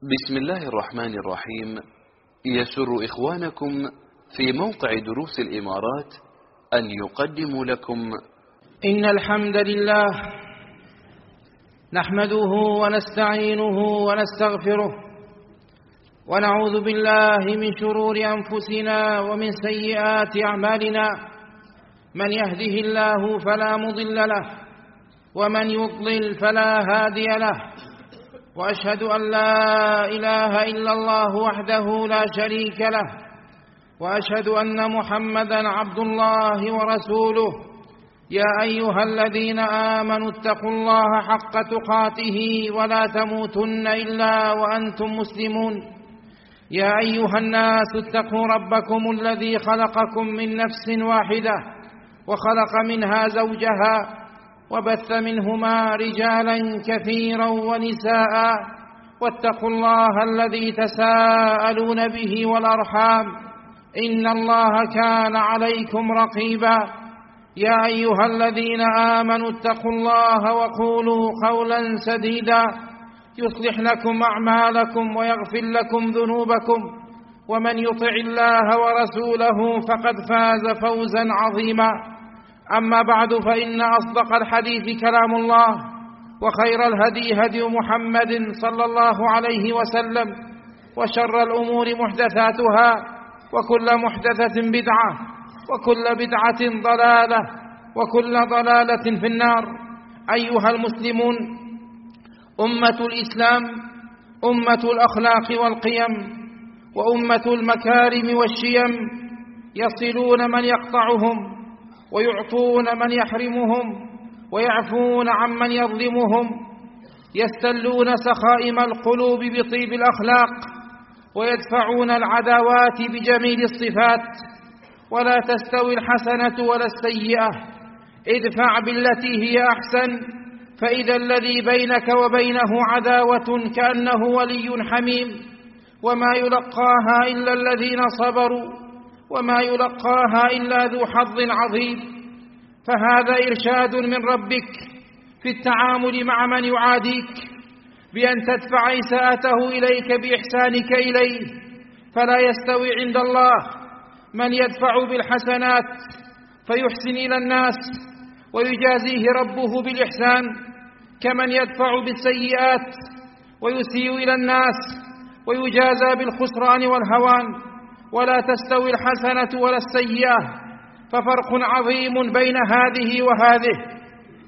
بسم الله الرحمن الرحيم. يسر إخوانكم في موقع دروس الإمارات أن يقدموا لكم إن الحمد لله نحمده ونستعينه ونستغفره ونعوذ بالله من شرور أنفسنا ومن سيئات أعمالنا. من يهده الله فلا مضل له ومن يضلل فلا هادي له، وأشهد أن لا إله إلا الله وحده لا شريك له، وأشهد أن محمدًا عبد الله ورسوله. يا أيها الذين آمنوا اتقوا الله حق تقاته ولا تموتن إلا وأنتم مسلمون. يا أيها الناس اتقوا ربكم الذي خلقكم من نفس واحدة وخلق منها زوجها وبث منهما رجالا كثيرا ونساء، واتقوا الله الذي تساءلون به والأرحام إن الله كان عليكم رقيبا. يا أيها الذين آمنوا اتقوا الله وقولوا قولا سديدا يصلح لكم أعمالكم ويغفر لكم ذنوبكم، ومن يطع الله ورسوله فقد فاز فوزا عظيما. أما بعد، فإن أصدق الحديث كلام الله، وخير الهدي هدي محمد صلى الله عليه وسلم، وشر الأمور محدثاتها، وكل محدثة بدعة، وكل بدعة ضلالة، وكل ضلالة في النار. أيها المسلمون، أمة الإسلام أمة الأخلاق والقيم، وأمة المكارم والشيم، يصلون من يقطعهم، ويعطون من يحرمهم، ويعفون عمن يظلمهم، يستلون سخائم القلوب بطيب الأخلاق، ويدفعون العداوات بجميل الصفات. ولا تستوي الحسنة ولا السيئة، ادفع بالتي هي أحسن، فإذا الذي بينك وبينه عداوة كأنه ولي حميم. وما يلقاها إلا الذين صبروا، وما يلقاها إلا ذو حظ عظيم. فهذا إرشاد من ربك في التعامل مع من يعاديك، بأن تدفع إساءته إليك بإحسانك إليه. فلا يستوي عند الله من يدفع بالحسنات فيحسن إلى الناس ويجازيه ربه بالإحسان، كمن يدفع بالسيئات ويسيء إلى الناس ويجازى بالخسران والهوان. ولا تستوي الحسنة ولا السيئة، ففرق عظيم بين هذه وهذه.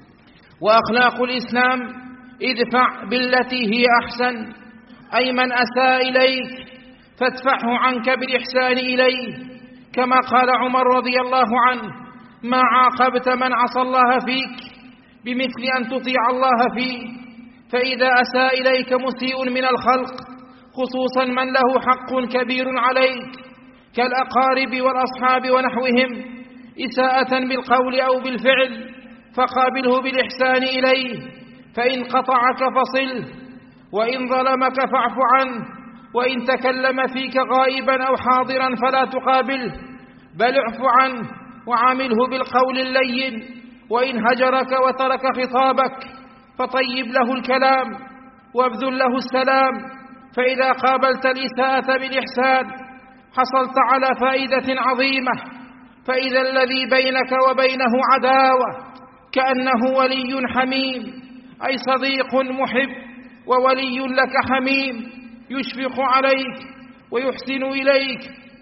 وأخلاق الإسلام ادفع بالتي هي أحسن، أي من أساء إليك فادفعه عنك بالإحسان إليه، كما قال عمر رضي الله عنه: ما عاقبت من عصى الله فيك بمثل أن تطيع الله فيه. فإذا أساء إليك مسيء من الخلق، خصوصا من له حق كبير عليك كالأقارب والأصحاب ونحوهم، إساءة بالقول أو بالفعل، فقابله بالإحسان إليه. فإن قطعك فصله، وإن ظلمك فاعف عنه، وإن تكلم فيك غائبا أو حاضرا فلا تقابله، بل اعف عنه وعامله بالقول اللين. وإن هجرك وترك خطابك فطيب له الكلام وابذل له السلام. فإذا قابلت الإساءة بالإحسان حصلت على فائدة عظيمة. فإذا الذي بينك وبينه عداوة كأنه ولي حميم، أي صديق محب وولي لك حميم، يشفق عليك ويحسن إليك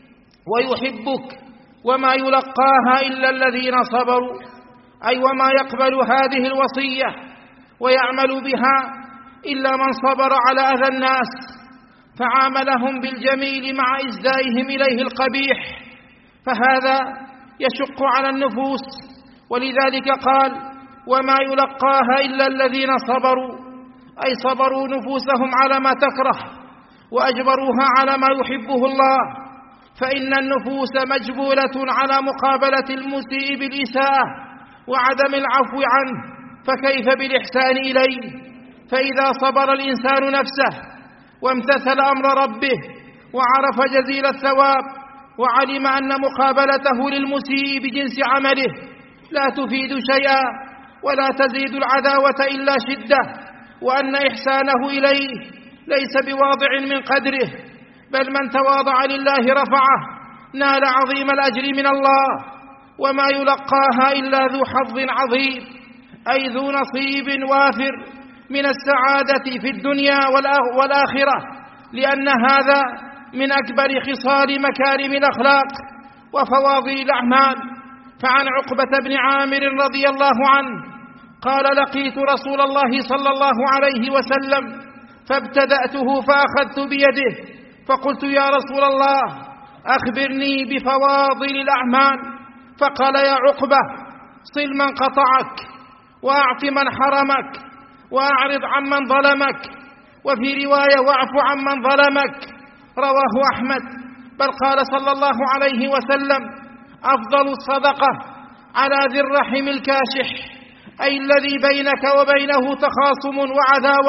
ويحبك. وما يلقاها إلا الذين صبروا، أي وما يقبل هذه الوصية ويعمل بها إلا من صبر على أذى الناس، فعاملهم بالجميل مع إزدائهم إليه القبيح، فهذا يشق على النفوس. ولذلك قال: وما يلقاها إلا الذين صبروا، أي صبروا نفوسهم على ما تكره وأجبروها على ما يحبه الله. فإن النفوس مجبولة على مقابلة المسيء بالإساءة وعدم العفو عنه، فكيف بالإحسان إليه؟ فإذا صبر الإنسان نفسه وامتثل أمر ربه وعرف جزيل الثواب وعلم أن مقابلته للمسيء بجنس عمله لا تفيد شيئا ولا تزيد العداوة إلا شدة، وأن إحسانه إليه ليس بواضع من قدره، بل من تواضع لله رفعه، نال عظيم الأجر من الله، وما يلقاها إلا ذو حظ عظيم، أي ذو نصيب وافر من السعادة في الدنيا والآخرة، لأن هذا من أكبر خصال مكارم الأخلاق وفواضل الأعمال. فعن عقبة بن عامر رضي الله عنه قال: لقيت رسول الله صلى الله عليه وسلم فابتدأته فأخذت بيده فقلت: يا رسول الله أخبرني بفواضل الأعمال. فقال: يا عقبة صل من قطعك، وأعط من حرمك، وأعرض عمن ظلمك، وفي رواية: واعف عمن ظلمك. رواه أحمد. بل قال صلى الله عليه وسلم: أفضل الصدقة على ذي الرحم الكاشح، أي الذي بينك وبينه تخاصم وعداوة،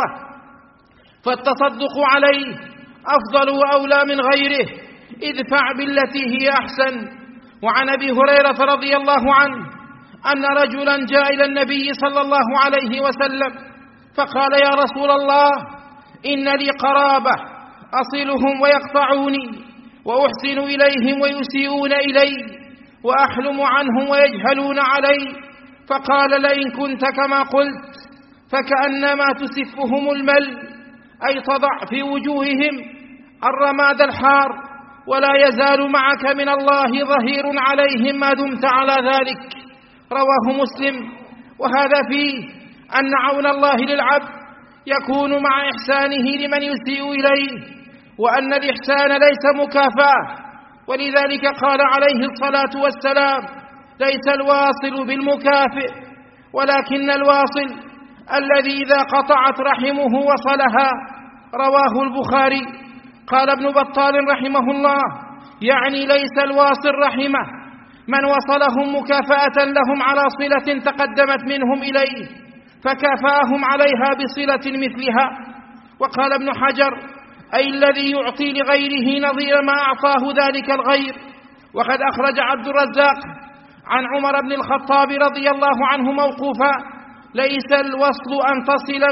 فالتصدق عليه أفضل وأولى من غيره، ادفع بالتي هي أحسن. وعن أبي هريرة رضي الله عنه أن رجلا جاء إلى النبي صلى الله عليه وسلم فقال: يا رسول الله إن لي قرابة أصلهم ويقطعوني، وأحسن إليهم ويسيئون إلي، وأحلم عنهم ويجهلون علي. فقال: لئن كنت كما قلت فكأنما تسفهم المل، أي تضع في وجوههم الرماد الحار، ولا يزال معك من الله ظهير عليهم ما دمت على ذلك. رواه مسلم. وهذا فيه أن عون الله للعبد يكون مع إحسانه لمن يسيء إليه، وأن الإحسان ليس مكافأة، ولذلك قال عليه الصلاة والسلام: ليس الواصل بالمكافئ، ولكن الواصل الذي إذا قطعت رحمه وصلها. رواه البخاري. قال ابن بطال رحمه الله: يعني ليس الواصل رحمه من وصلهم مكافأة لهم على صلة تقدمت منهم إليه فكافأهم عليها بصلة مثلها. وقال ابن حجر: أي الذي يعطي لغيره نظير ما أعطاه ذلك الغير. وقد أخرج عبد الرزاق عن عمر بن الخطاب رضي الله عنه موقوفا: ليس الوصل أن تصل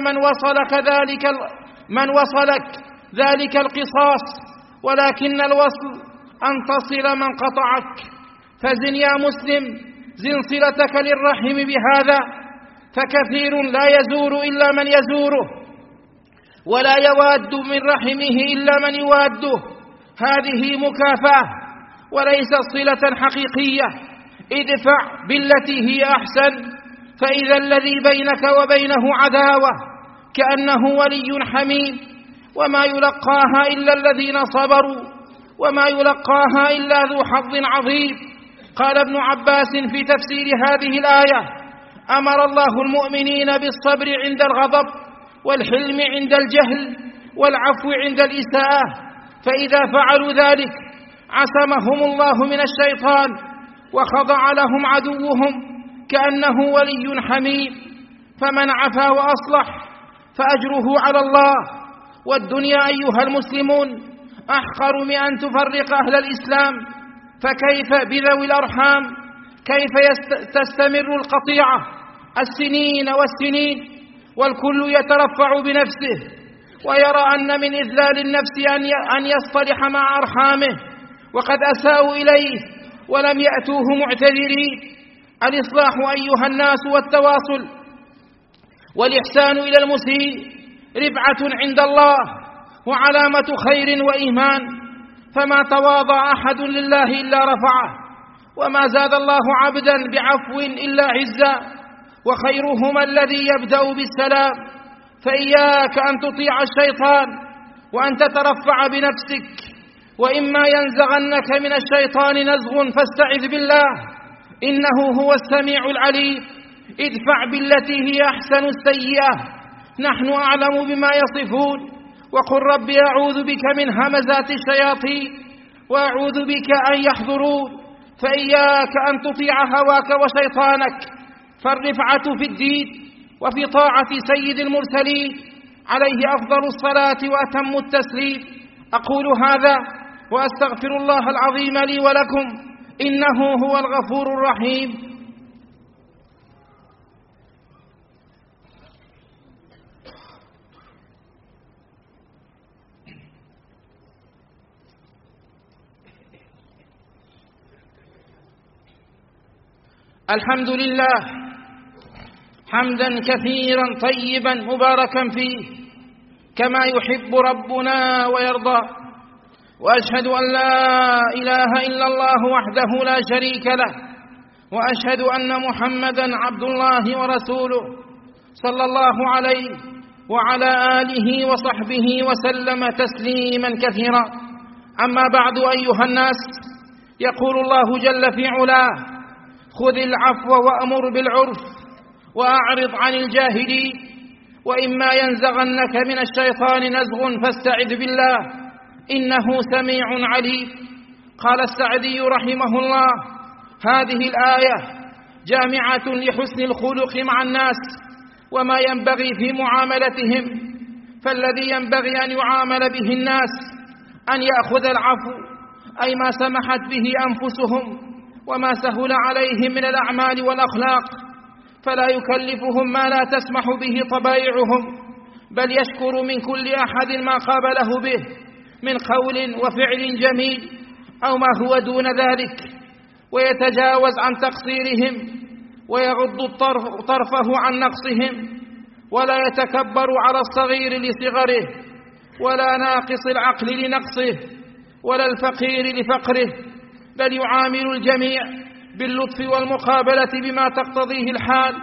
من وصلك ذلك القصاص، ولكن الوصل أن تصل من قطعك. فزن يا مسلم، زن صلتك للرحم بهذا، فكثير لا يزور إلا من يزوره، ولا يواد من رحمه إلا من يواده. هذه مكافأة وليست صلة حقيقية. ادفع بالتي هي أحسن، فإذا الذي بينك وبينه عداوة كأنه ولي حميم، وما يلقاها إلا الذين صبروا، وما يلقاها إلا ذو حظ عظيم. قال ابن عباس في تفسير هذه الآية: أمر الله المؤمنين بالصبر عند الغضب، والحلم عند الجهل، والعفو عند الإساءة، فإذا فعلوا ذلك عصمهم الله من الشيطان، وخضع لهم عدوهم كأنه ولي حميم. فمن عفا وأصلح فأجره على الله. والدنيا أيها المسلمون أحقر من أن تفرق أهل الإسلام، فكيف بذوي الأرحام؟ كيف تستمر القطيعة السنين والسنين والكل يترفع بنفسه ويرى أن من إذلال النفس أن يصطلح مع أرحامه، وقد أساءوا إليه ولم يأتوه معتذرين. الإصلاح أيها الناس والتواصل والإحسان إلى المسيء ربعة عند الله وعلامة خير وإيمان، فما تواضع أحد لله إلا رفعه، وما زاد الله عبدا بعفو إلا عزا، وخيرهما الذي يبدأ بالسلام. فإياك أن تطيع الشيطان وأن تترفع بنفسك، وإما ينزغنك من الشيطان نزغ فاستعذ بالله إنه هو السميع العليم. ادفع بالتي هي أحسن السيئة، نحن أعلم بما يصفون. وقل رب أعوذ بك من همزات الشياطين وأعوذ بك أن يحضرون. فإياك أن تطيع هواك وشيطانك، فالرفعة في الدين وفي طاعة سيد المرسلين عليه أفضل الصلاة وأتم التسليم. أقول هذا وأستغفر الله العظيم لي ولكم، إنه هو الغفور الرحيم. الحمد لله حمدا كثيرا طيبا مباركا فيه كما يحب ربنا ويرضى، وأشهد أن لا إله إلا الله وحده لا شريك له، وأشهد أن محمدا عبد الله ورسوله صلى الله عليه وعلى آله وصحبه وسلم تسليما كثيرا. أما بعد أيها الناس، يقول الله جل في علاه: خذ العفو وأمر بالعرف وأعرض عن الجاهلين، وإما ينزغنك من الشيطان نزغ فاستعذ بالله إنه سميع عليم. قال السعدي رحمه الله: هذه الآية جامعة لحسن الخلق مع الناس وما ينبغي في معاملتهم، فالذي ينبغي أن يعامل به الناس أن يأخذ العفو، أي ما سمحت به أنفسهم وما سهل عليهم من الأعمال والأخلاق، فلا يكلفهم ما لا تسمح به طبائعهم، بل يشكر من كل أحد ما قابله به من قول وفعل جميل أو ما هو دون ذلك، ويتجاوز عن تقصيرهم ويغض طرفه عن نقصهم، ولا يتكبر على الصغير لصغره، ولا ناقص العقل لنقصه، ولا الفقير لفقره، بل يعامل الجميع باللطف والمقابلة بما تقتضيه الحال،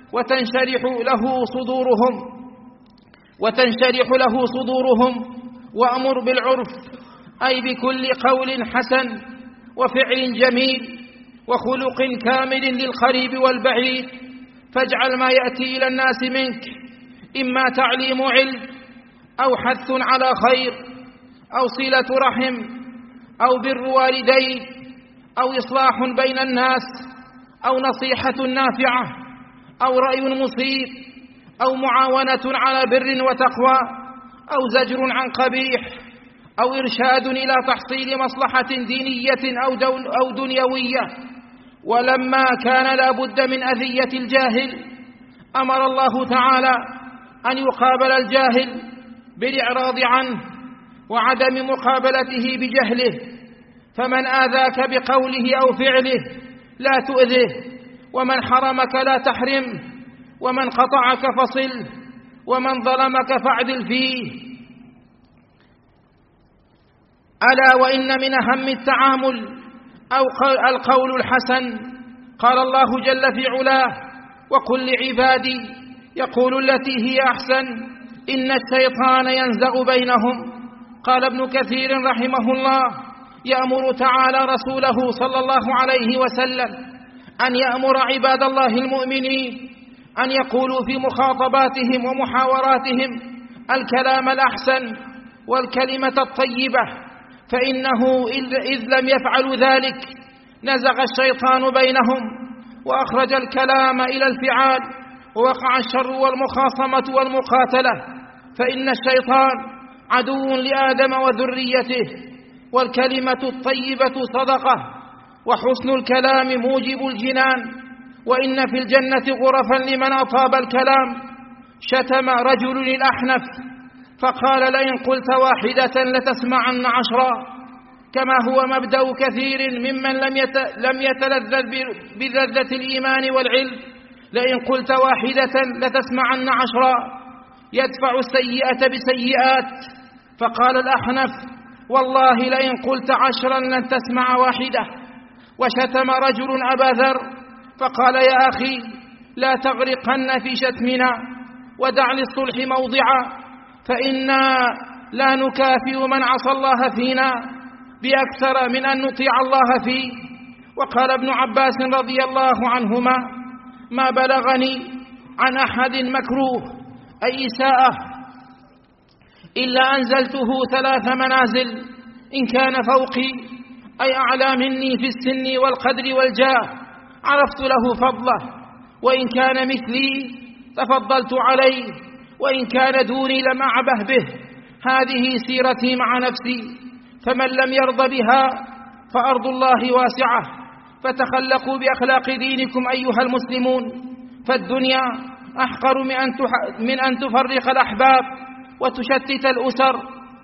وتنشرح له صدورهم. وأمر بالعرف، أي بكل قول حسن وفعل جميل وخلق كامل للقريب والبعيد، فاجعل ما يأتي إلى الناس منك إما تعليم علم أو حث على خير أو صلة رحم أو بر والدين أو إصلاح بين الناس أو نصيحة نافعة أو رأي مصيب أو معاونة على بر وتقوى أو زجر عن قبيح أو إرشاد إلى تحصيل مصلحة دينية أو دنيوية. ولما كان لا بد من أذية الجاهل، أمر الله تعالى أن يقابل الجاهل بالإعراض عنه وعدم مقابلته بجهله، فمن آذاك بقوله أو فعله لا تؤذه، ومن حرمك لا تحرمه، ومن قطعك فصله، ومن ظلمك فاعدل فيه. ألا وإن من أهم التعامل القول الحسن. قال الله جل في علاه: وقل لعبادي يقول التي هي أحسن إن الشيطان ينزغ بينهم. قال ابن كثير رحمه الله: يأمر تعالى رسوله صلى الله عليه وسلم أن يأمر عباد الله المؤمنين أن يقولوا في مخاطباتهم ومحاوراتهم الكلام الأحسن والكلمة الطيبة، فإنه إذ لم يفعلوا ذلك نزغ الشيطان بينهم وأخرج الكلام إلى الفعال، ووقع الشر والمخاصمة والمقاتلة، فإن الشيطان عدو لآدم وذريته، والكلمة الطيبة صدقة، وحسن الكلام موجب الجنان، وإن في الجنة غرفا لمن أطاب الكلام. شتم رجل الأحنف فقال: لئن قلت واحدة لتسمعن عشرا، كما هو مبدأ كثير ممن لم يتلذذ بلذة الإيمان والعلم. لئن قلت واحدة لتسمعن عشرا، يدفع السيئة بسيئات. فقال الأحنف: والله لئن قلت عشرا لن تسمع واحدة. وشتم رجل أبا ذر فقال: يا أخي لا تغرقن في شتمنا، ودع للصلح موضعا، فإنا لا نكافئ من عصى الله فينا بأكثر من أن نطيع الله فيه. وقال ابن عباس رضي الله عنهما: ما بلغني عن أحد مكروه أي إساءة إلا أنزلته 3 منازل، إن كان فوقي أي أعلى مني في السن والقدر والجاه عرفت له فضله، وإن كان مثلي تفضلت عليه، وإن كان دوني لم أعبه به. هذه سيرتي مع نفسي، فمن لم يرض بها فأرض الله واسعة. فتخلقوا بأخلاق دينكم أيها المسلمون، فالدنيا أحقر من أن تفرق الأحباب وتشتت الأسر.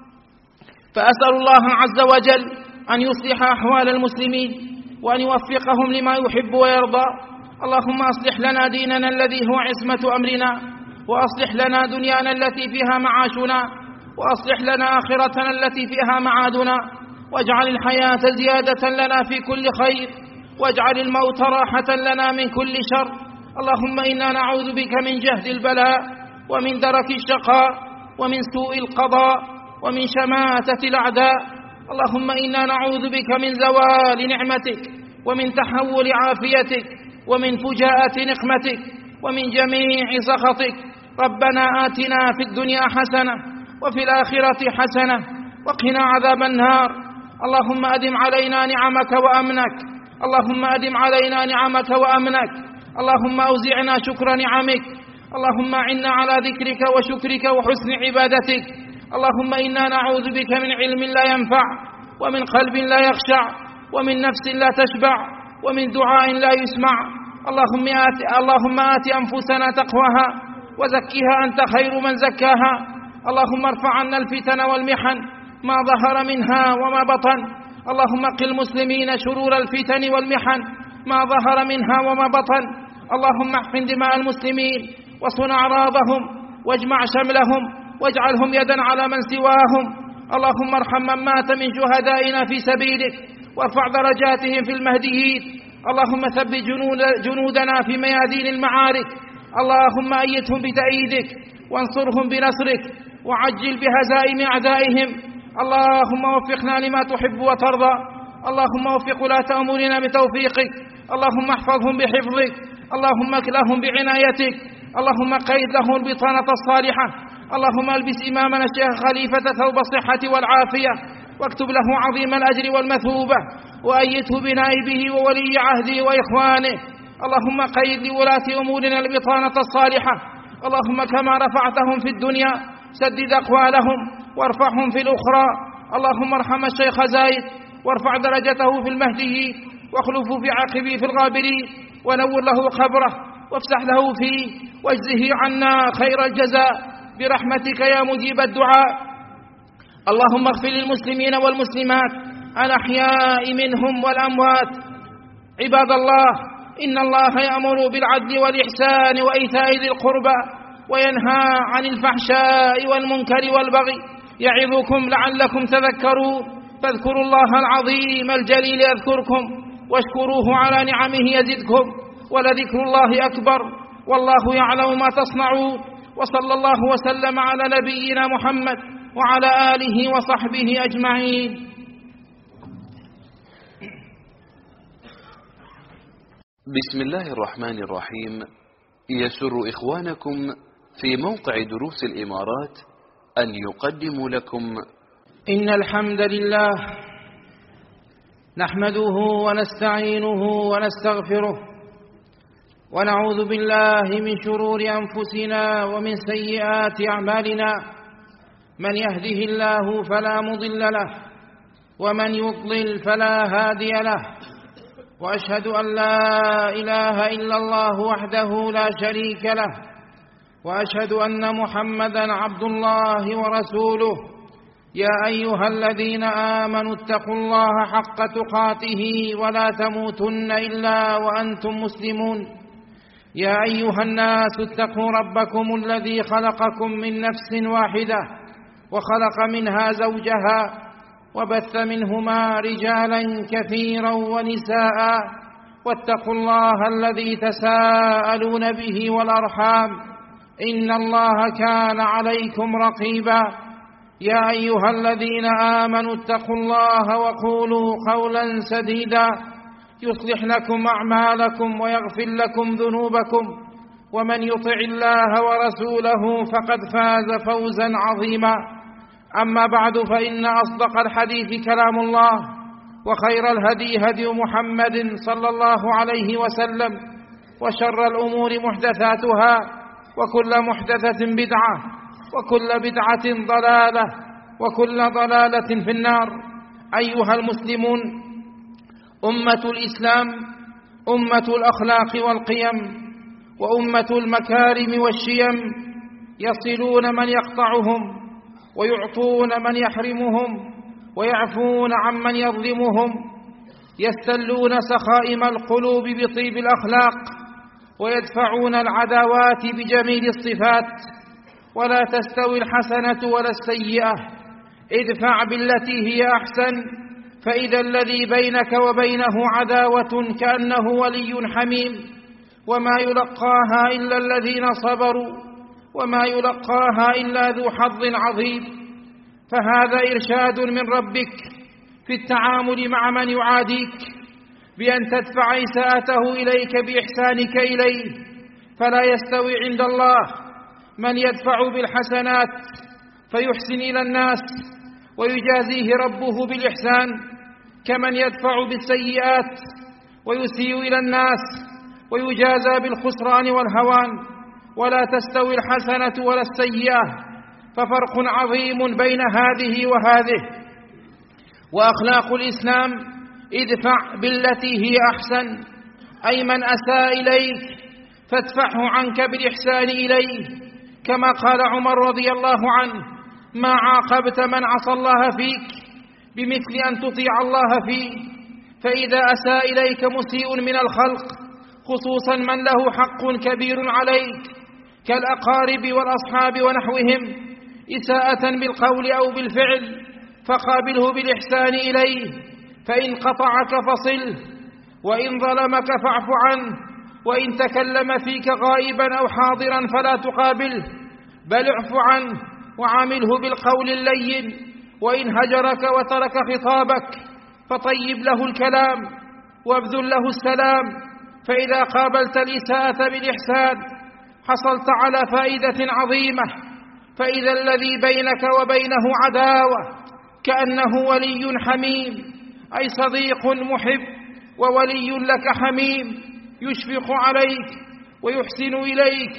فأسأل الله عز وجل أن يصلح أحوال المسلمين وأن يوفقهم لما يحب ويرضى. اللهم أصلح لنا ديننا الذي هو عصمة أمرنا، وأصلح لنا دنيانا التي فيها معاشنا، وأصلح لنا آخرتنا التي فيها معادنا، واجعل الحياة زيادة لنا في كل خير، واجعل الموت راحة لنا من كل شر. اللهم إنا نعوذ بك من جهد البلاء، ومن درك الشقاء، ومن سوء القضاء، ومن شماتة الأعداء. اللهم إنا نعوذ بك من زوال نعمتك، ومن تحول عافيتك، ومن فجاءة نقمتك، ومن جميع سخطك. ربنا آتنا في الدنيا حسنة وفي الآخرة حسنة وقنا عذاب النار. اللهم أدم علينا نعمك وأمنك، اللهم أدم علينا نعمك وأمنك. اللهم أوزعنا شكر نعمك، اللهم أعنا على ذكرك وشكرك وحسن عبادتك. اللهم إنا نعوذ بك من علم لا ينفع، ومن قلب لا يخشع، ومن نفس لا تشبع، ومن دعاء لا يسمع. اللهم آت أنفسنا تقواها وزكها أنت خير من زكاها. اللهم ارفع عنا الفتن والمحن ما ظهر منها وما بطن. اللهم قِ المسلمين شرور الفتن والمحن ما ظهر منها وما بطن. اللهم احقن دماء المسلمين وصن أعراضهم واجمع شملهم واجعلهم يدا على من سواهم. اللهم ارحم من مات من شهدائنا في سبيلك وارفع درجاتهم في المهديين. اللهم ثبت جنودنا في ميادين المعارك. اللهم أيدهم بتأييدك وانصرهم بنصرك وعجل بهزائم أعدائهم. اللهم وفقنا لما تحب وترضى. اللهم وفق ولاة أمورنا بتوفيقك. اللهم احفظهم بحفظك. اللهم اكلهم بعنايتك. اللهم قيد لهم البطانة الصالحة. اللهم البس إمامنا الشيخ خليفة ثوب الصحة والعافية، واكتب له عظيم الأجر والمثوبة، وأيده بنائبه وولي عهده وإخوانه. اللهم قيد لولاة أمورنا البطانة الصالحة. اللهم كما رفعتهم في الدنيا سدد أقوالهم وارفعهم في الأخرى. اللهم ارحم الشيخ زايد وارفع درجته في المهديين، واخلفه في عقبه في الغابرين، ونور له قبره وافسح له فيه، واجزه عنا خير الجزاء برحمتك يا مجيب الدعاء. اللهم اغفر للمسلمين والمسلمات الأحياء منهم والأموات. عباد الله، إن الله يأمر بالعدل والإحسان وإيتاء ذي القربى، وينهى عن الفحشاء والمنكر والبغي، يعظكم لعلكم تذكرون. فاذكروا الله العظيم الجليل يذكركم، واشكروه على نعمه يزدكم، ولذكر الله أكبر، والله يعلم ما تصنعون. وصلى الله وسلم على نبينا محمد وعلى آله وصحبه أجمعين. بسم الله الرحمن الرحيم. يسر إخوانكم في موقع دروس الإمارات أن يقدموا لكم إن الحمد لله نحمده ونستعينه ونستغفره، ونعوذ بالله من شرور أنفسنا ومن سيئات أعمالنا. من يهده الله فلا مضل له، ومن يضلل فلا هادي له. وأشهد أن لا إله إلا الله وحده لا شريك له، وأشهد أن محمدا عبد الله ورسوله. يا أيها الذين آمنوا اتقوا الله حق تقاته ولا تموتن إلا وأنتم مسلمون. يا أيها الناس اتقوا ربكم الذي خلقكم من نفس واحدة، وخلق منها زوجها، وبث منهما رجالا كثيرا ونساء. واتقوا الله الذي تساءلون به والأرحام، إن الله كان عليكم رقيبا. يا أيها الذين آمنوا اتقوا الله وقولوا قولا سديدا يصلح لكم أعمالكم ويغفر لكم ذنوبكم، ومن يطع الله ورسوله فقد فاز فوزا عظيما. أما بعد، فإن أصدق الحديث كلام الله، وخير الهدي هدي محمد صلى الله عليه وسلم، وشر الأمور محدثاتها، وكل محدثة بدعة، وكل بدعة ضلالة، وكل ضلالة في النار. أيها المسلمون، أمة الإسلام أمة الأخلاق والقيم، وأمة المكارم والشيم. يصلون من يقطعهم، ويعطون من يحرمهم، ويعفون عمن يظلمهم. يستلون سخائم القلوب بطيب الأخلاق، ويدفعون العداوات بجميل الصفات. ولا تستوي الحسنة ولا السيئة، ادفع بالتي هي أحسن، فإذا الذي بينك وبينه عداوة كأنه ولي حميم. وما يلقاها إلا الذين صبروا وما يلقاها إلا ذو حظ عظيم. فهذا إرشاد من ربك في التعامل مع من يعاديك، بأن تدفع إساءته إليك بإحسانك إليه. فلا يستوي عند الله من يدفع بالحسنات فيحسن إلى الناس ويجازيه ربه بالإحسان، كمن يدفع بالسيئات ويسيء إلى الناس ويجازى بالخسران والهوان. ولا تستوي الحسنة ولا السيئة، ففرق عظيم بين هذه وهذه. وأخلاق الإسلام ادفع بالتي هي أحسن، أي من أساء إليك فادفعه عنك بالإحسان إليه، كما قال عمر رضي الله عنه: ما عاقبت من عصى الله فيك بمثل أن تطيع الله فيه. فإذا أساء إليك مسيء من الخلق، خصوصا من له حق كبير عليك كالأقارب والأصحاب ونحوهم، إساءة بالقول أو بالفعل، فقابله بالإحسان إليه. فإن قطعك فصله، وإن ظلمك فاعف عنه، وإن تكلم فيك غائبا أو حاضرا فلا تقابله، بل اعف عنه وعامله بالقول اللين. وإن هجرك وترك خطابك فطيب له الكلام وابذل له السلام. فإذا قابلت الإساءة بالإحسان حصلت على فائدة عظيمة. فإذا الذي بينك وبينه عداوة كأنه ولي حميم، أي صديق محب وولي لك حميم، يشفق عليك ويحسن إليك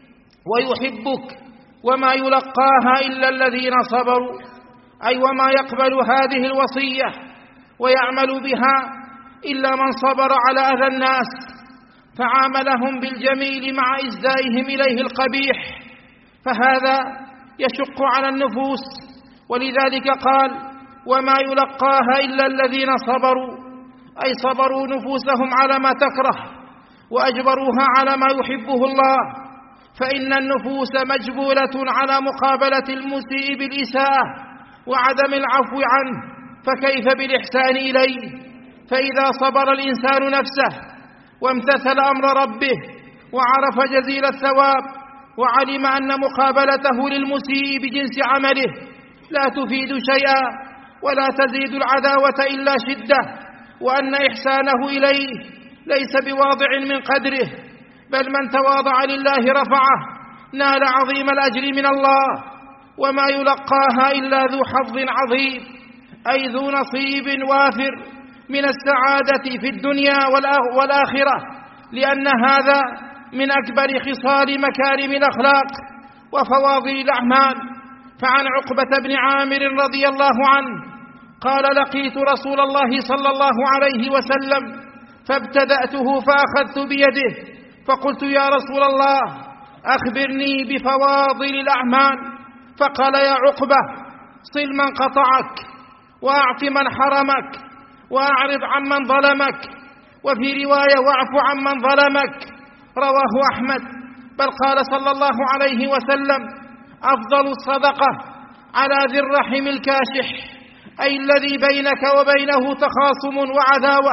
ويحبك. وما يلقاها إلا الذين صبروا، أي وما يقبل هذه الوصية ويعمل بها إلا من صبر على أذى الناس، فعاملهم بالجميل مع إزدائهم إليه القبيح، فهذا يشق على النفوس. ولذلك قال: وما يلقاها إلا الذين صبروا، أي صبروا نفوسهم على ما تكره وأجبروها على ما يحبه الله. فإن النفوس مجبولة على مقابلة المسيء بالإساءة وعدم العفو عنه، فكيف بالإحسان إليه؟ فإذا صبر الإنسان نفسه وامتثل أمر ربه وعرف جزيل الثواب وعلم أن مقابلته للمسيء بجنس عمله لا تفيد شيئا ولا تزيد العداوة إلا شدة، وأن إحسانه إليه ليس بواضع من قدره، بل من تواضع لله رفعه، نال عظيم الأجر من الله. وما يلقاها إلا ذو حظ عظيم، أي ذو نصيب وافر من السعادة في الدنيا والآخرة، لأن هذا من أكبر خصال مكارم الأخلاق وفواضل الأعمال. فعن عقبة بن عامر رضي الله عنه قال: لقيت رسول الله صلى الله عليه وسلم فابتدأته فأخذت بيده فقلت: يا رسول الله أخبرني بفواضل الأعمال. فقال: يا عقبة صل من قطعك، وأعط من حرمك، وأعرض عمن ظلمك، وفي رواية: واعف عمن ظلمك. رواه أحمد. بل قال صلى الله عليه وسلم: أفضل الصدقة على ذي الرحم الكاشح، أي الذي بينك وبينه تخاصم وعداوة،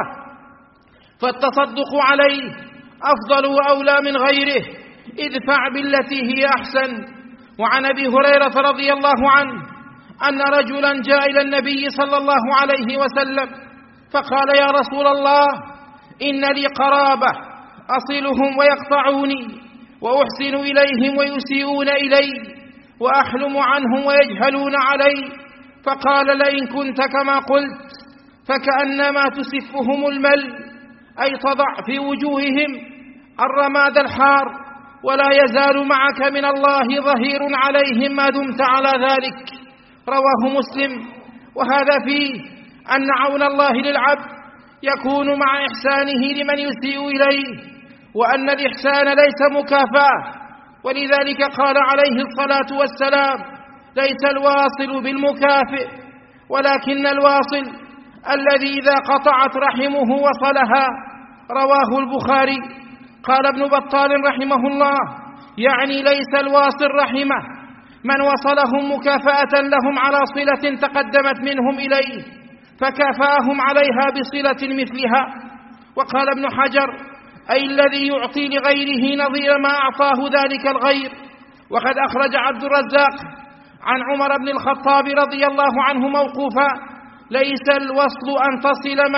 فالتصدق عليه أفضل وأولى من غيره. ادفع بالتي هي أحسن. وعن أبي هريرة رضي الله عنه أن رجلا جاء إلى النبي صلى الله عليه وسلم فقال: يا رسول الله إن لي قرابة أصلهم ويقطعوني، وأحسن إليهم ويسيئون إلي، وأحلم عنهم ويجهلون علي. فقال: لئن كنت كما قلت فكأنما تسفهم المل، أي تضع في وجوههم الرماد الحار، ولا يزال معك من الله ظهير عليهم ما دمت على ذلك. رواه مسلم. وهذا فيه أن عون الله للعبد يكون مع إحسانه لمن يسيء إليه، وأن الإحسان ليس مكافأة. ولذلك قال عليه الصلاة والسلام: ليس الواصل بالمكافئ، ولكن الواصل الذي إذا قطعت رحمه وصلها. رواه البخاري. قال ابن بطال رحمه الله: يعني ليس الواصل رحمه من وصلهم مكافأة لهم على صلة تقدمت منهم إليه فكافأهم عليها بصلة مثلها. وقال ابن حجر: أي الذي يعطي لغيره نظير ما أعطاه ذلك الغير. وقد أخرج عبد الرزاق عن عمر بن الخطاب رضي الله عنه موقوفا: ليس الوصل أن تصل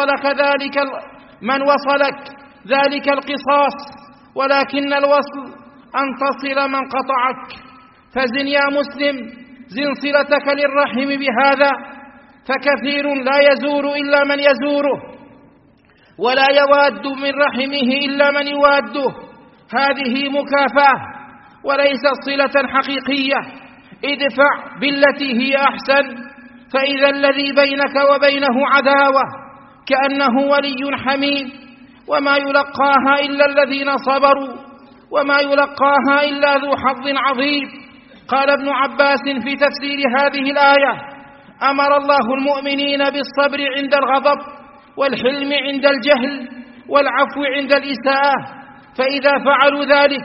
من وصلك ذلك القصاص، ولكن الوصل أن تصل من قطعك. فزن يا مسلم، زن صلتك للرحم بهذا، فكثير لا يزور إلا من يزوره، ولا يواد من رحمه إلا من يواده. هذه مكافأة وليست صلة حقيقية. ادفع بالتي هي أحسن، فإذا الذي بينك وبينه عداوة كأنه ولي حميم، وما يلقاها إلا الذين صبروا، وما يلقاها إلا ذو حظ عظيم. قال ابن عباس في تفسير هذه الآية: أمر الله المؤمنين بالصبر عند الغضب، والحلم عند الجهل، والعفو عند الإساءة، فإذا فعلوا ذلك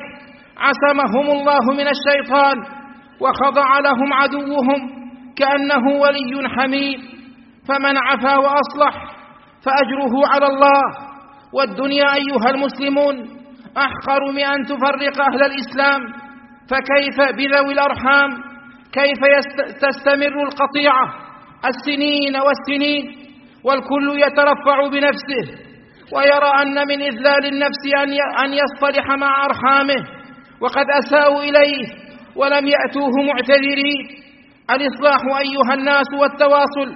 عصمهم الله من الشيطان وخضع لهم عدوهم كأنه ولي حميم. فمن عفا وأصلح فأجره على الله. والدنيا أيها المسلمون أحقر من أن تفرق أهل الإسلام، فكيف بذوي الأرحام؟ كيف تستمر القطيعة السنين والسنين والكل يترفع بنفسه ويرى أن من إذلال النفس أن يصطلح مع أرحامه وقد أساءوا إليه ولم يأتوه معتذرين. الإصلاح أيها الناس والتواصل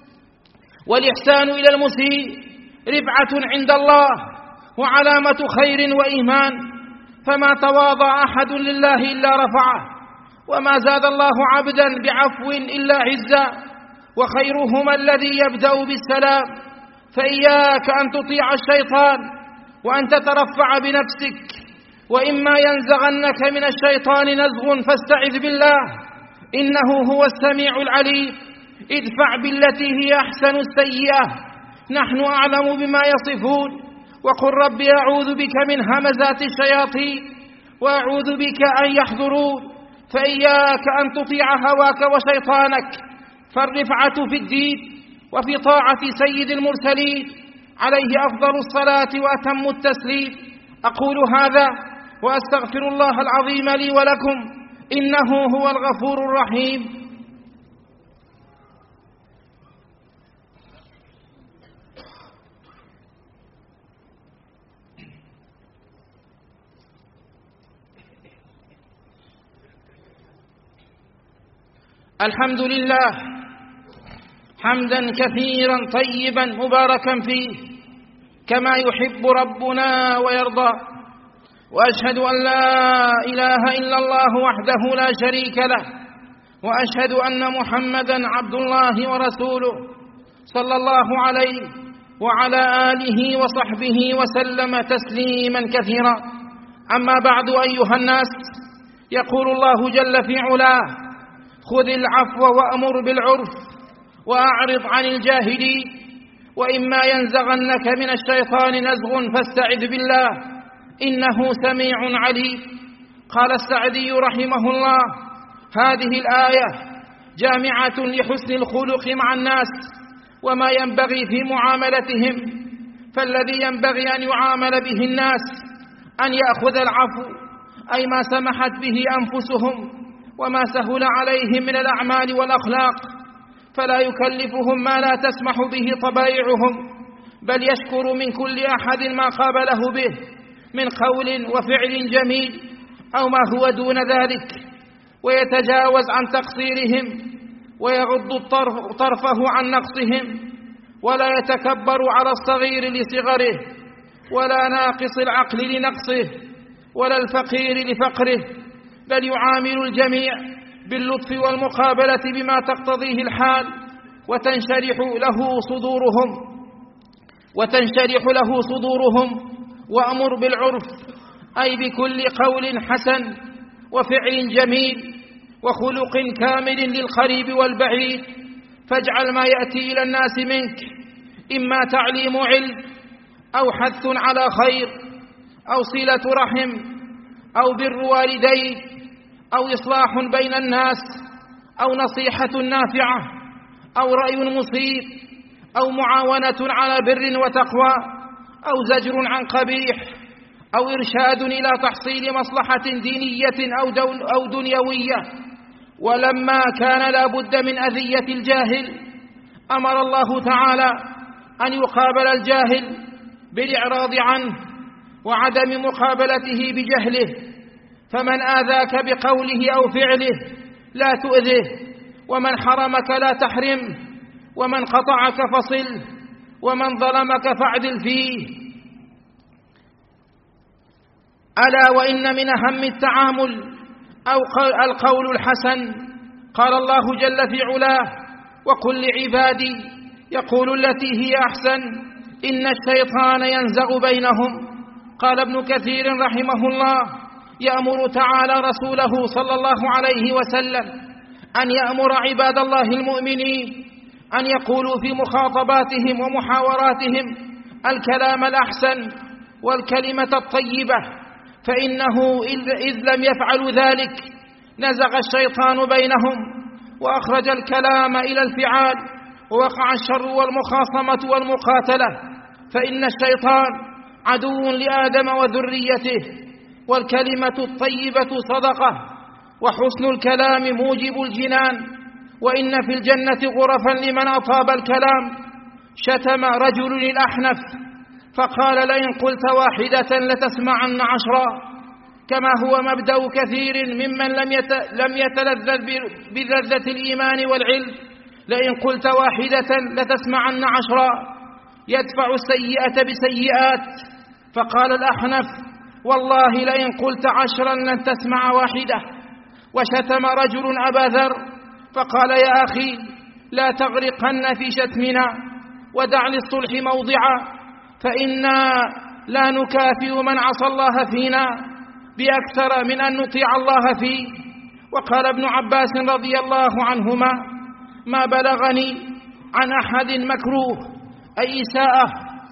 والإحسان إلى المسيء رفعة عند الله وعلامة خير وإيمان، فما تواضع أحد لله إلا رفعه، وما زاد الله عبدا بعفو إلا عزا، وخيرهما الذي يبدأ بالسلام. فإياك أن تطيع الشيطان وأن تترفع بنفسك، وإما ينزغنك من الشيطان نزغ فاستعذ بالله إنه هو السميع العليم. ادفع بالتي هي أحسن السيئة، نحن أعلم بما يصفون. وقل رب أعوذ بك من همزات الشياطين وأعوذ بك أن يحضرون. فإياك أن تطيع هواك وشيطانك، فالرفعة في الدين وفي طاعة سيد المرسلين عليه أفضل الصلاة وأتم التسليم. أقول هذا وأستغفر الله العظيم لي ولكم، إنه هو الغفور الرحيم. الحمد لله حمدا كثيرا طيبا مباركا فيه كما يحب ربنا ويرضى، وأشهد أن لا إله إلا الله وحده لا شريك له، وأشهد أن محمدا عبد الله ورسوله صلى الله عليه وعلى آله وصحبه وسلم تسليما كثيرا. أما بعد أيها الناس، يقول الله جل في علاه: خذ العفو وأمر بالعرف وأعرض عن الجاهلين، وإما ينزغنك من الشيطان نزغ فاستعذ بالله إنه سميع عليم. قال السعدي رحمه الله: هذه الآية جامعة لحسن الخلق مع الناس وما ينبغي في معاملتهم. فالذي ينبغي أن يعامل به الناس أن يأخذ العفو، أي ما سمحت به أنفسهم وما سهل عليهم من الأعمال والأخلاق، فلا يكلفهم ما لا تسمح به طبائعهم، بل يشكر من كل أحد ما قابله به من قول وفعل جميل أو ما هو دون ذلك، ويتجاوز عن تقصيرهم ويغض طرفه عن نقصهم، ولا يتكبر على الصغير لصغره، ولا ناقص العقل لنقصه، ولا الفقير لفقره، بل يعامل الجميع باللطف والمقابلة بما تقتضيه الحال، وتنشرح له صدورهم. وأمر بالعرف، أي بكل قول حسن وفعل جميل وخلق كامل للقريب والبعيد، فاجعل ما يأتي إلى الناس منك إما تعليم علم أو حث على خير أو صلة رحم أو بر والدين أو إصلاح بين الناس أو نصيحة نافعة أو رأي مصيب أو معاونة على بر وتقوى أو زجر عن قبيح أو إرشاد إلى تحصيل مصلحة دينية أو دنيوية. ولما كان لا بد من أذية الجاهل أمر الله تعالى أن يقابل الجاهل بالإعراض عنه وعدم مقابلته بجهله، فمن آذاك بقوله أو فعله لا تؤذه، ومن حرمك لا تحرمه، ومن قطعك فصله، ومن ظلمك فاعدل فيه. ألا وإن من أهم التعامل أو القول الحسن. قال الله جل في علاه: وقل لعبادي يقول التي هي أحسن إن الشيطان ينزغ بينهم. قال ابن كثير رحمه الله: يأمر تعالى رسوله صلى الله عليه وسلم أن يأمر عباد الله المؤمنين أن يقولوا في مخاطباتهم ومحاوراتهم الكلام الأحسن والكلمة الطيبة، فإنه إذ لم يفعلوا ذلك نزغ الشيطان بينهم وأخرج الكلام إلى الفعال، ووقع الشر والمخاصمة والمقاتلة، فإن الشيطان عدو لآدم وذريته، والكلمة الطيبة صدقة، وحسن الكلام موجب الجنان، وإن في الجنة غرفا لمن أطاب الكلام. شتم رجل الأحنف فقال: لئن قلت واحدة لتسمعن عشرا، كما هو مبدأ كثير ممن لم يتلذذ بلذة الإيمان والعلم. لئن قلت واحدة لتسمعن عشرا، يدفع السيئة بسيئات. فقال الأحنف: والله لئن قلت عشرا لن تسمع واحدة. وشتم رجل أبا ذر فقال: يا أخي لا تغرقن في شتمنا، ودع للصلح موضعا، فإنا لا نكافئ من عصى الله فينا بأكثر من أن نطيع الله فيه. وقال ابن عباس رضي الله عنهما: ما بلغني عن أحد مكروه أي إساءة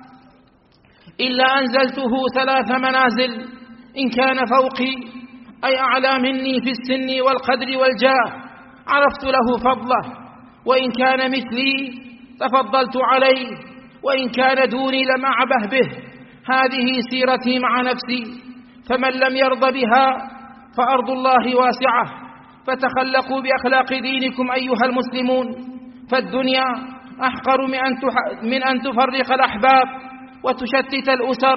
إلا أنزلته 3 منازل، إن كان فوقي أي أعلى مني في السن والقدر والجاه عرفت له فضله، وإن كان مثلي تفضلت عليه، وإن كان دوني لم أعبه به. هذه سيرتي مع نفسي، فمن لم يرض بها فأرض الله واسعة. فتخلقوا بأخلاق دينكم أيها المسلمون، فالدنيا أحقر من أن تفرق الأحباب وتشتت الأسر.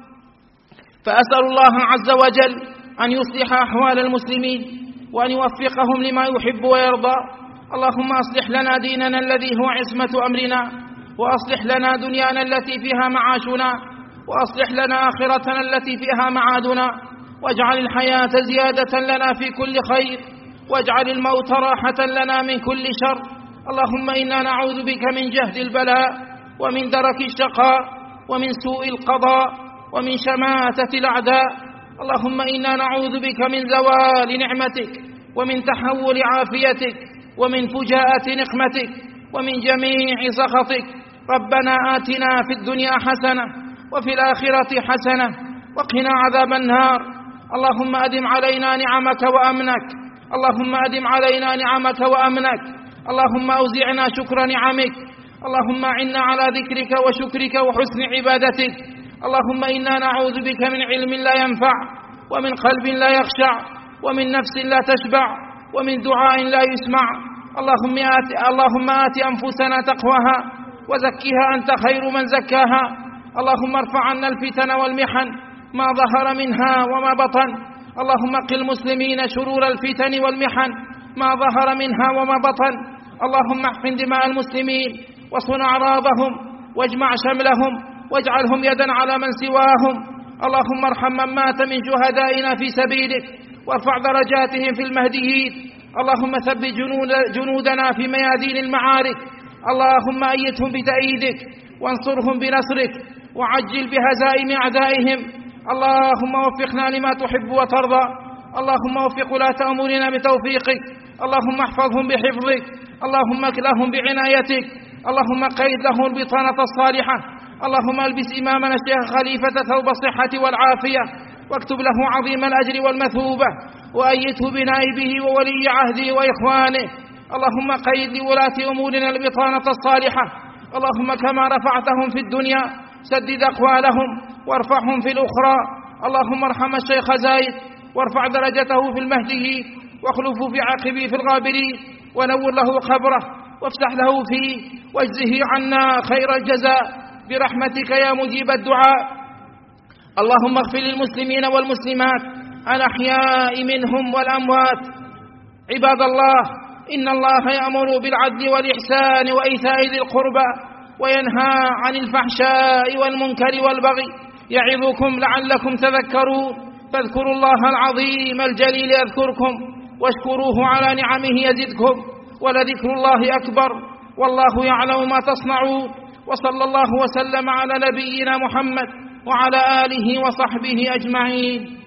فأسأل الله عز وجل أن يصلح أحوال المسلمين وأن يوفقهم لما يحب ويرضى. اللهم أصلح لنا ديننا الذي هو عصمة أمرنا، وأصلح لنا دنيانا التي فيها معاشنا، وأصلح لنا آخرتنا التي فيها معادنا، واجعل الحياة زيادة لنا في كل خير، واجعل الموت راحة لنا من كل شر. اللهم إنا نعوذ بك من جهد البلاء، ومن درك الشقاء، ومن سوء القضاء، ومن شماتة الأعداء. اللهم إنا نعوذ بك من زوال نعمتك، ومن تحول عافيتك، ومن فجاءة نقمتك، ومن جميع سخطك. ربنا آتنا في الدنيا حسنة وفي الآخرة حسنة وقنا عذاب النار. اللهم أدم علينا نعمك وأمنك، اللهم أدم علينا نعمك وأمنك. اللهم أوزعنا شكر نعمك، اللهم أعنا على ذكرك وشكرك وحسن عبادتك. اللهم إنا نعوذ بك من علم لا ينفع، ومن قلب لا يخشع، ومن نفس لا تشبع، ومن دعاء لا يسمع. اللهم آت أنفسنا تقواها وزكها أنت خير من زكاها. اللهم ارفع عنا الفتن والمحن ما ظهر منها وما بطن. اللهم قل المسلمين شرور الفتن والمحن ما ظهر منها وما بطن. اللهم احقن دماء المسلمين وصن أعراضهم واجمع شملهم واجعلهم يدا على من سواهم. اللهم ارحم من مات من شهدائنا في سبيلك وارفع درجاتهم في المهديين. اللهم ثبت جنودنا في ميادين المعارك. اللهم أيدهم بتأييدك وانصرهم بنصرك وعجل بهزائم أعدائهم. اللهم وفقنا لما تحب وترضى. اللهم وفق ولاة أمورنا بتوفيقك. اللهم احفظهم بحفظك. اللهم اكلهم بعنايتك. اللهم قيد لهم البطانة الصالحة اللهم البس إمامنا الشيخ خليفة ثوب الصحة والعافية، واكتب له عظيم الأجر والمثوبة، وأيده بنائبه وولي عهده وإخوانه. اللهم قيد لولاة أمورنا البطانة الصالحة. اللهم كما رفعتهم في الدنيا سدد أقوالهم وارفعهم في الأخرى. اللهم ارحم الشيخ زايد وارفع درجته في المهدي، واخلفه في عقبه في الغابرين، ونور له قبره وافتح له فيه، واجزه عنا خير الجزاء برحمتك يا مجيب الدعاء. اللهم اغفر للمسلمين والمسلمات الأحياء منهم والأموات. عباد الله، إن الله يأمر بالعدل والإحسان وإيتاء ذي القربى، وينهى عن الفحشاء والمنكر والبغي، يعظكم لعلكم تذكرون. فاذكروا الله العظيم الجليل يذكركم، واشكروه على نعمه يزدكم، ولذكر الله أكبر، والله يعلم ما تصنعون. وصلى الله وسلم على نبينا محمد وعلى آله وصحبه أجمعين.